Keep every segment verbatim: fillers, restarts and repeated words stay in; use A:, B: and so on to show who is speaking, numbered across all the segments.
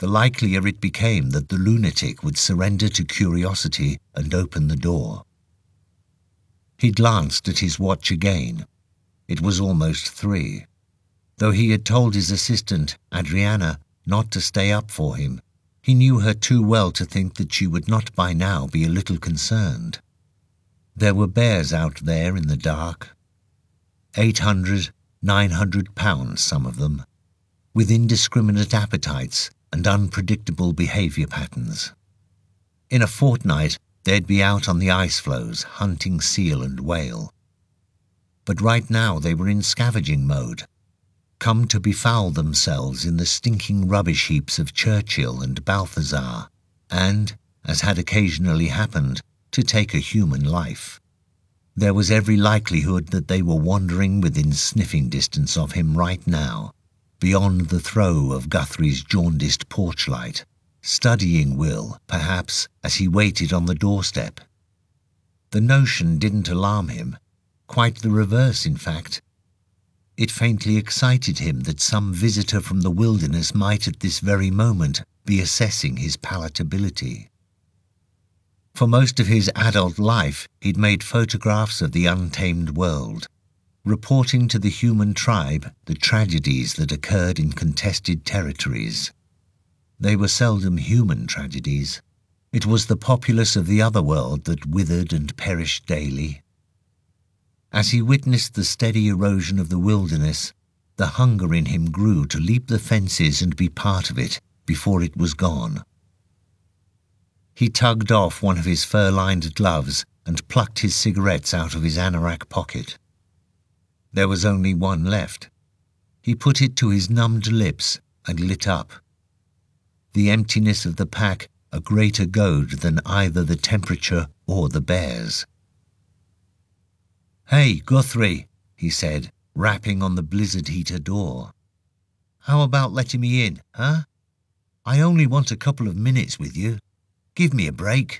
A: the likelier it became that the lunatic would surrender to curiosity and open the door. He glanced at his watch again. It was almost three. Though he had told his assistant, Adriana, not to stay up for him, he knew her too well to think that she would not by now be a little concerned. There were bears out there in the dark. Eight hundred, nine hundred pounds, some of them, with indiscriminate appetites and unpredictable behaviour patterns. In a fortnight, they'd be out on the ice floes, hunting seal and whale. But right now they were in scavenging mode, come to befoul themselves in the stinking rubbish heaps of Churchill and Balthazar, and, as had occasionally happened, to take a human life. There was every likelihood that they were wandering within sniffing distance of him right now, beyond the throw of Guthrie's jaundiced porchlight, studying Will, perhaps, as he waited on the doorstep. The notion didn't alarm him, quite the reverse, in fact. It faintly excited him that some visitor from the wilderness might at this very moment be assessing his palatability. For most of his adult life, he'd made photographs of the untamed world, reporting to the human tribe the tragedies that occurred in contested territories. They were seldom human tragedies. It was the populace of the other world that withered and perished daily. As he witnessed the steady erosion of the wilderness, the hunger in him grew to leap the fences and be part of it before it was gone. He tugged off one of his fur-lined gloves and plucked his cigarettes out of his anorak pocket. There was only one left. He put it to his numbed lips and lit up. The emptiness of the pack a greater goad than either the temperature or the bears. "Hey, Guthrie," he said, rapping on the blizzard heater door. "How about letting me in, huh? I only want a couple of minutes with you. Give me a break."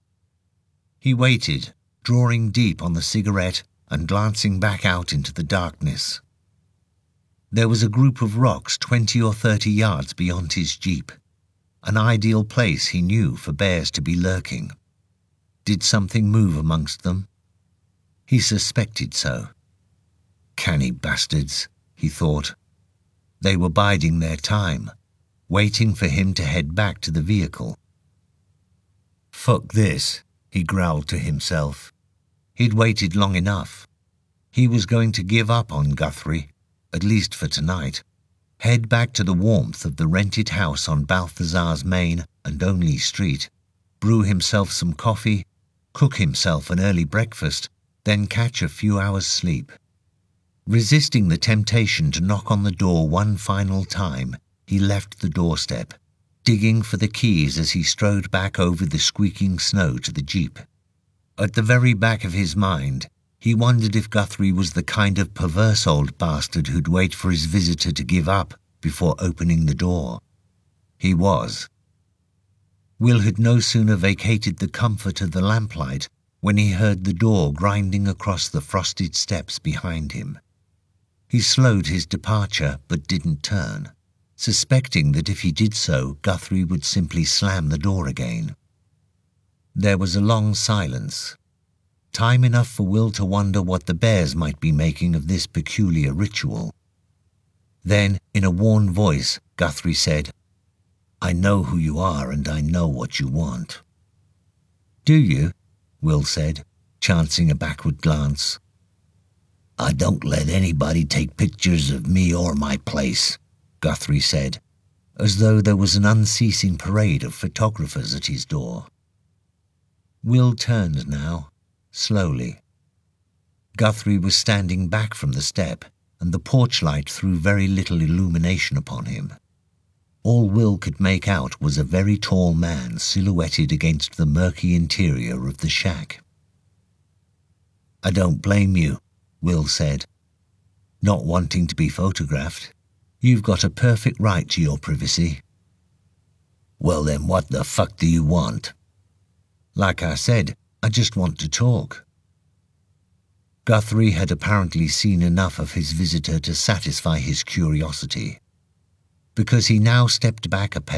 A: He waited, drawing deep on the cigarette and glancing back out into the darkness. There was a group of rocks twenty or thirty yards beyond his jeep, an ideal place he knew for bears to be lurking. Did something move amongst them? He suspected so. Canny bastards, he thought. They were biding their time, waiting for him to head back to the vehicle. Fuck this, he growled to himself. He'd waited long enough. He was going to give up on Guthrie, at least for tonight. Head back to the warmth of the rented house on Balthazar's main and only street, brew himself some coffee, cook himself an early breakfast, then catch a few hours' sleep. Resisting the temptation to knock on the door one final time, he left the doorstep, digging for the keys as he strode back over the squeaking snow to the jeep. At the very back of his mind, he wondered if Guthrie was the kind of perverse old bastard who'd wait for his visitor to give up before opening the door. He was. Will had no sooner vacated the comfort of the lamplight when he heard the door grinding across the frosted steps behind him. He slowed his departure but didn't turn, suspecting that if he did so, Guthrie would simply slam the door again. There was a long silence, time enough for Will to wonder what the bears might be making of this peculiar ritual. Then, in a worn voice, Guthrie said, "I know who you are and I know what you want." "Do you?" Will said, chancing a backward glance. "I don't let anybody take pictures of me or my place," Guthrie said, as though there was an unceasing parade of photographers at his door. Will turned now, slowly. Guthrie was standing back from the step, and the porch light threw very little illumination upon him. All Will could make out was a very tall man silhouetted against the murky interior of the shack. "I don't blame you," Will said. "Not wanting to be photographed. You've got a perfect right to your privacy." "Well then, what the fuck do you want?" "Like I said, I just want to talk." Guthrie had apparently seen enough of his visitor to satisfy his curiosity. Because he now stepped back a pace,